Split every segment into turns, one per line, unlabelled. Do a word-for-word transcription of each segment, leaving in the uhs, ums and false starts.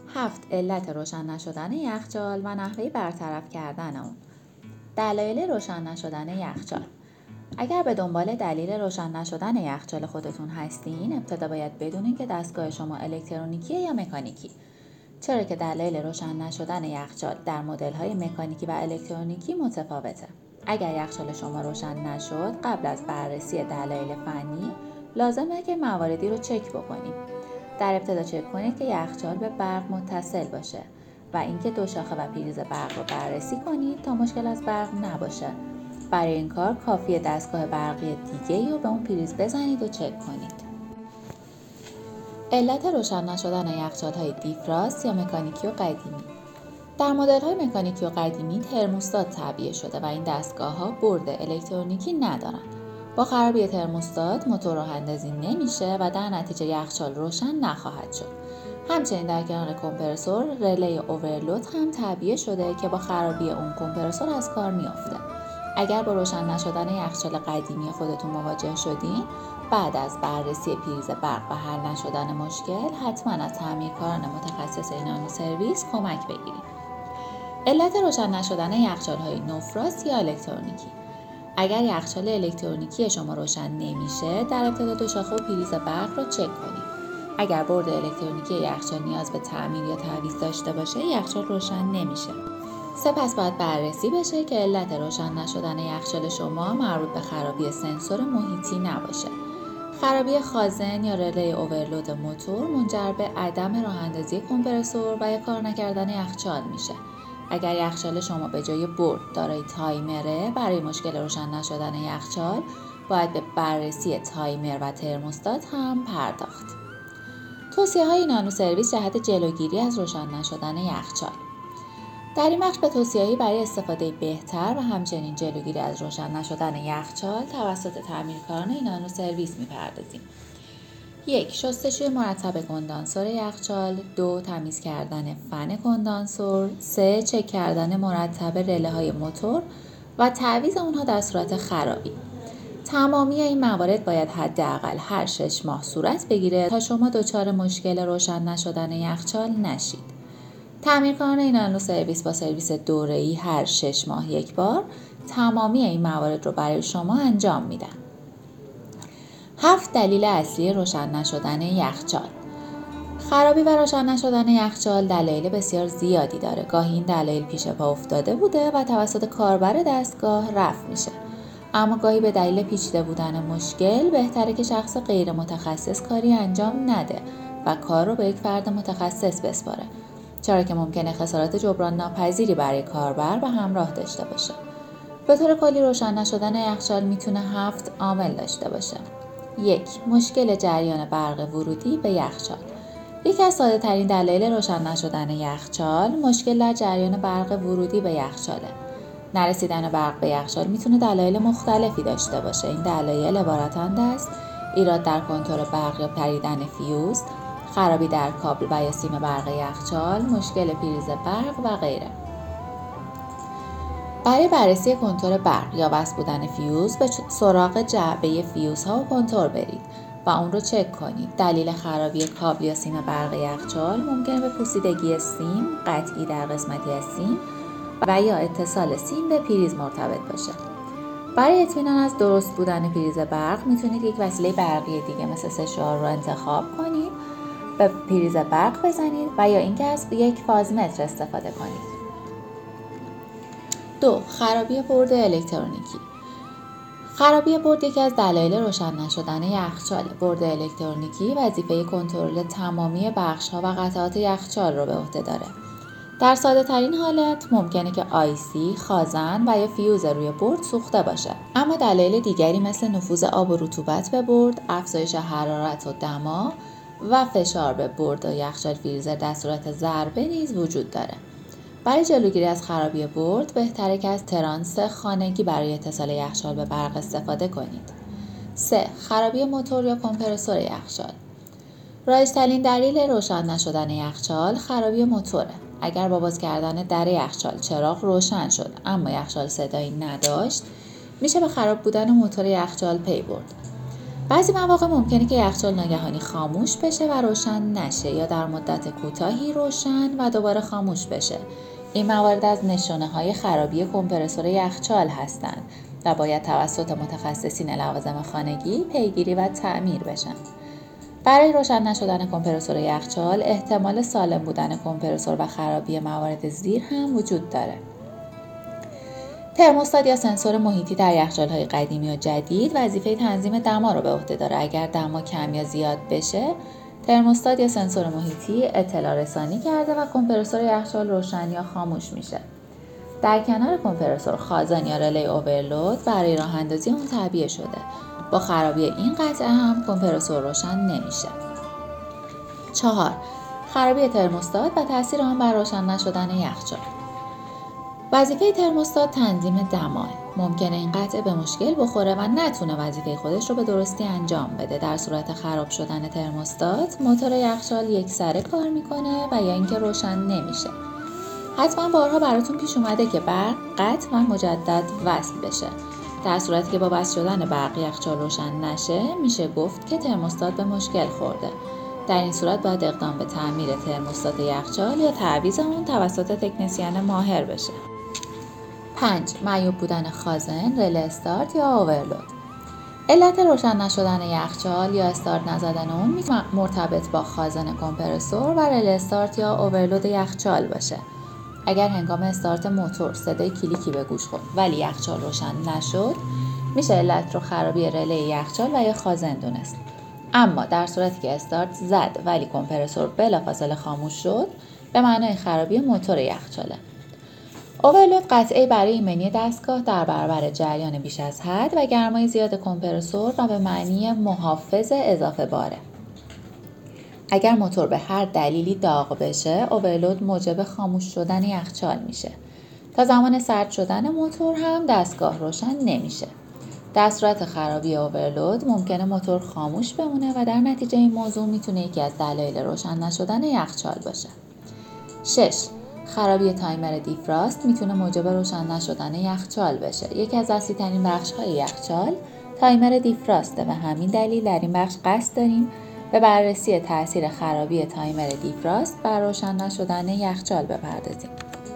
هفت علت روشن نشدن یخچال و نحوه برطرف کردن اون. دلایل روشن نشدن یخچال. اگر به دنبال دلیل روشن نشدن یخچال خودتون هستین، ابتدا باید بدونین که دستگاه شما الکترونیکیه یا مکانیکی. چرا که دلایل روشن نشدن یخچال در مدل‌های مکانیکی و الکترونیکی متفاوته. اگر یخچال شما روشن نشد، قبل از بررسی دلایل فنی لازمه که مواردی رو چک بکنیم. در ابتدا چک کنید که یخچال به برق متصل باشه و اینکه دو شاخه و پریز برق رو بررسی کنید تا مشکل از برق نباشه. برای این کار کافیه دستگاه برقی دیگه‌ای رو به اون پریز بزنید و چک کنید. علت روشن نشدن یخچال‌های دیفراست یا مکانیکی و قدیمی. در مدل‌های مکانیکی و قدیمی ترموستات تعبیه شده و این دستگاه‌ها برد الکترونیکی ندارن. با خرابی ترموستات موتور راه‌اندازی نمیشه و در نتیجه یخچال روشن نخواهد شد. همچنین در کنار کمپرسور رله اوورلود هم تعبیه شده که با خرابی اون کمپرسور از کار میافته. اگر با روشن نشدن یخچال قدیمی خودتون مواجه شدین، بعد از بررسی پریز برق و حل نشدن مشکل حتما از تعمیرکاران متخصص نانو سرویس کمک بگیرید. علت روشن نشدن یخچال‌های نوفراست یا الکترونیکی. اگر یخچال الکترونیکی شما روشن نمیشه، در ابتدا دو شاخه و پریز برق رو چک کنید. اگر برد الکترونیکی یخچال نیاز به تعمیر یا تعویض داشته باشه، یخچال روشن نمیشه. سپس باید بررسی بشه که علت روشن نشدن یخچال شما مربوط به خرابی سنسور محیطی نباشه. خرابی خازن یا رله اوورلود موتور منجر به عدم راه‌اندازی کمپرسور و یا کار نکردن یخچال میشه. اگر یخچال شما به جای برد دارای تایمره، برای مشکل روشن نشدن یخچال باید به بررسی تایمر و ترموستات هم پرداخت. توصیه‌های نانو سرویس جهت جلوگیری از روشن نشدن یخچال. در این بخش به توصیه‌هایی برای استفاده بهتر و همچنین جلوگیری از روشن نشدن یخچال توسط تعمیرکاران نانو سرویس می‌پردازیم. یک. شستشوی مرتب کندانسور یخچال. دو. تمیز کردن فن کندانسور. سه. چک کردن مرتب رله‌های موتور و تعویض اونها در صورت خرابی. تمامی این موارد باید حداقل هر شش ماه صورت بگیره تا شما دچار مشکل روشن نشدن یخچال نشید. تعمیرکاران نانو سرویس با سرویس دوره‌ای هر شش ماه یک بار تمامی این موارد رو برای شما انجام میدن. هفت دلیل اصلی روشن نشدن یخچال. خرابی و روشن نشدن یخچال دلایل بسیار زیادی داره. گاهی این دلایل پیش پا افتاده بوده و توسط کاربر دستگاه رفع میشه. اما گاهی به دلیل پیچیده بودن مشکل بهتره که شخص غیر متخصص کاری انجام نده و کار رو به یک فرد متخصص بسپاره، چرا که ممکنه خسارات جبران ناپذیری برای کاربر به همراه داشته باشه. به طور کلی روشن نشدن یخچال میتونه هفت عامل داشته باشه. یک. مشکل جریان برق ورودی به یخچال. یکی از ساده ترین دلایل روشن نشدن یخچال مشکل در جریان برق ورودی به یخچاله. نرسیدن برق به یخچال میتونه دلایل مختلفی داشته باشه. این دلایل عبارتند است: ایراد در کنتور برق یا پریدن فیوز، خرابی در کابل و یا سیم برق یخچال، مشکل پریز برق و غیره. برای بررسی کنتور برق یا وصل بودن فیوز به سراغ جعبه فیوزها و کنتور برید و اون رو چک کنید. دلیل خرابی کابل یا سیم برق یخچال ممکنه به پوسیدگی سیم، قطعی در قسمتی از سیم و یا اتصال سیم به پریز مرتبط باشه. برای اطمینان از درست بودن پریز برق میتونید یک وسیله برقی دیگه مثل سشوار رو انتخاب کنید، به پریز برق بزنید و یا اینکه از یک فازمتر استفاده کنید. دو. خرابی برد الکترونیکی. خرابی برد یکی از دلایل روشن نشدن یخچال. برد الکترونیکی وظیفه کنترل تمامی بخش‌ها و قطعات یخچال رو به عهده داره. در ساده ترین حالت ممکنه که آیسی، خازن و یا فیوز روی برد سوخته باشه. اما دلایل دیگری مثل نفوذ آب و رطوبت به برد، افزایش حرارت و دما و فشار به برد و یخچال فریزر در صورت ضربه نیز وجود داره. برای جلوگیری از خرابی برد بهتره که از ترانس خانگی برای اتصال یخچال به برق استفاده کنید. سه. خرابی موتور یا کمپرسور یخچال. رایج‌ترین دلیل روشن نشدن یخچال خرابی موتوره. اگر با باز کردن در یخچال چراغ روشن شد اما یخچال صدایی نداشت، میشه به خراب بودن موتور یخچال پی برد. بعضی مواقع ممکنه که یخچال ناگهانی خاموش بشه و روشن نشه یا در مدت کوتاهی روشن و دوباره خاموش بشه. این موارد از نشانه‌های خرابی کمپرسور یخچال هستند و باید توسط متخصصین لوازم خانگی پیگیری و تعمیر بشن. برای روشن نشدن کمپرسور یخچال احتمال سالم بودن کمپرسور و خرابی موارد زیر هم وجود داره. ترموستات یا سنسور محیطی در یخچال‌های قدیمی و جدید وظیفه تنظیم دما رو به عهده داره. اگر دما کم یا زیاد بشه، ترموستات یا سنسور محیطی اطلاع رسانی کرده و کمپرسور یخچال روشن یا خاموش میشه. در کنار کمپرسور، خازن یا رلی اوورلود برای راه اندازی اون تعبیه شده. با خرابی این قطعه هم کمپرسور روشن نمیشه. چهار. خرابی ترموستات و تاثیر آن بر روشن نشدن یخچال. وظیفه ترموستات تنظیم دماه. ممکنه این قطعه به مشکل بخوره و نتونه وظیفه خودش رو به درستی انجام بده. در صورت خراب شدن ترموستات، موتور یخچال یکسره کار میکنه و یا اینکه روشن نمیشه. حتما بارها براتون پیش اومده که برق قطع و مجدد وصل بشه. در صورتی که با وصل شدن برق یخچال روشن نشه، میشه گفت که ترموستات به مشکل خورده. در این صورت باید اقدام به تعمیر ترموستات یخچال یا تعویض اون توسط تکنسین ماهر بشه. پنج. معیوب بودن خازن، رله استارت یا اوورلود. علت روشن نشدن یخچال یا استارت نزدن اون میتونه مرتبط با خازن کمپرسور و رله استارت یا اوورلود یخچال باشه. اگر هنگام استارت موتور صدای کلیکی به گوش خورد ولی یخچال روشن نشد، میشه علت رو خرابی رله یخچال و یا خازن دونست. اما در صورتی که استارت زد ولی کمپرسور بلافاصله خاموش شد، به معنای خرابی موتور یخچاله. اوورلود قطعه برای ایمنی دستگاه در برابر جریان بیش از حد و گرمای زیاد کمپرسور و به معنی محافظ اضافه باره. اگر موتور به هر دلیلی داغ بشه، اوورلود موجب خاموش شدن یخچال میشه. تا زمان سرد شدن موتور هم دستگاه روشن نمیشه. در صورت خرابی اوورلود ممکنه موتور خاموش بمونه و در نتیجه این موضوع میتونه یکی از دلایل روشن نشدن یخچال باشه. شش. خرابی تایمر دیفراست میتونه موجب روشن نشدن یخچال بشه. یکی از اصلی ترین بخش های یخچال تایمر دیفراسته و همین دلیل در این بخش قصد داریم به بررسی تاثیر خرابی تایمر دیفراست بر روشن نشدن یخچال بپردازیم.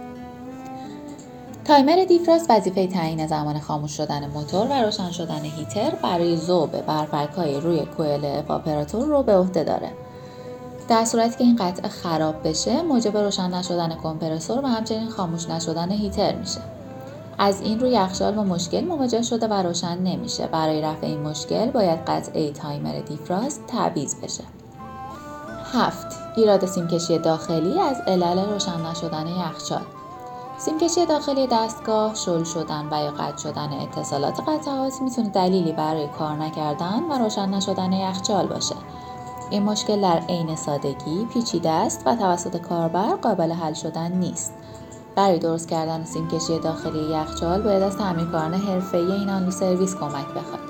تایمر دیفراست وظیفه تعیین زمان خاموش شدن موتور و روشن شدن هیتر برای ذوب برفک‌های روی کوئل اواپراتور رو به عهده داره. در صورتی که این قطعه خراب بشه، موجب روشن نشدن کمپرسور و همچنین خاموش نشدن هیتر میشه. از این رو یخچال با مشکل مواجه شده و روشن نمیشه. برای رفع این مشکل باید قطعه تایمر دیفراست تعویض بشه. هفت. ایراد سیمکشی داخلی از علل روشن نشدن یخچال. سیمکشی داخلی دستگاه، شل شدن و یا قطع شدن اتصالات قطعات میتونه دلیلی برای کار نکردن و روشن نشدن یخچال باشه. این مشکل در عین سادگی پیچیده است و توسط کاربر قابل حل شدن نیست. برای درست کردن سیمکشی داخلی یخچال باید از تعمیرکاران حرفه‌ای این آنلو سرویس کمک بخواد.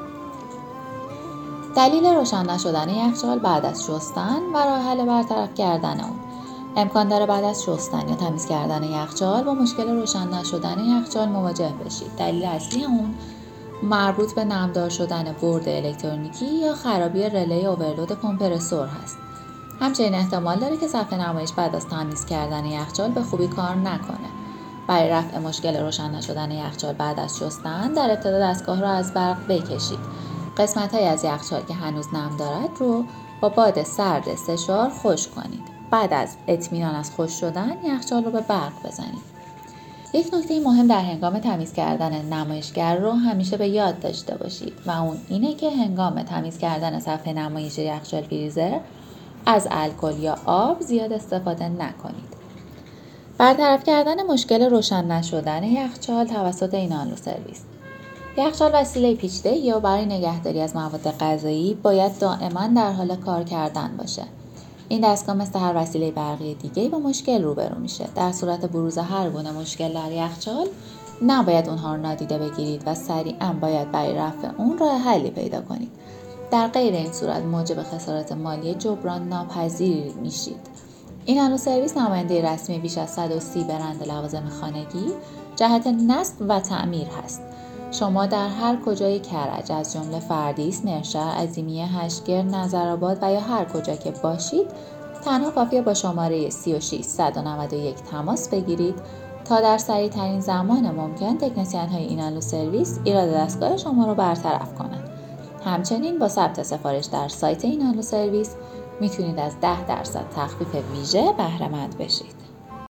دلیل روشن نشدن یخچال بعد از شستن و راه حل برطرف کردن اون. امکان داره بعد از شستن یا تمیز کردن یخچال با مشکل روشن نشدن یخچال مواجه بشید. دلیل اصلی اون مربوط به نمدار شدن برد الکترونیکی یا خرابی رله اوورلود کمپرسور هست. همچنین احتمال داره که صفحه نمایش بعد از تمیز کردن یخچال به خوبی کار نکنه. برای رفع مشکل روشن نشدن یخچال بعد از شستن، در ابتدا دستگاه را از برق بکشید. قسمت‌های از یخچال که هنوز نم دارد رو با باد سرد سه‌چهار خشک کنید. بعد از اطمینان از خشک شدن، یخچال رو به برق بزنید. یک نکته مهم در هنگام تمیز کردن نمایشگر رو همیشه به یاد داشته باشید و اون اینه که هنگام تمیز کردن صفحه نمایش یخچال فریزر از الکل یا آب زیاد استفاده نکنید. برطرف کردن مشکل روشن نشدن یخچال توسط این آنلو سرویس. یخچال وسیله پیچیده یا برای نگهداری از مواد غذایی باید دائما در حال کار کردن باشه. این دستگاه مثل هر وسیله برقی دیگه‌ای با مشکل روبرو میشه. در صورت بروز هر گونه مشکل در یخچال نباید اونها رو نادیده بگیرید و سریعا باید برای رفع اون راه حلی پیدا کنید. در غیر این صورت موجب خسارات مالی جبران ناپذیری میشید. این آنلو سرویس نماینده رسمی بیش از صد و سی برند لوازم خانگی جهت نصب و تعمیر هست. شما در هر کجای کرج از جمله فردیس، نرشهر، عظیمیه، هشتگرد، نظرآباد و یا هر کجا که باشید تنها کافیه با شماره سی و شش صد و نود و یک تماس بگیرید تا در سریع ترین زمان ممکن تکنسین های اینالو سرویس ایراد دستگاه شما رو برطرف کنند. همچنین با ثبت سفارش در سایت اینالو سرویس میتونید از ده درصد تخفیف ویژه بهره مند بشید.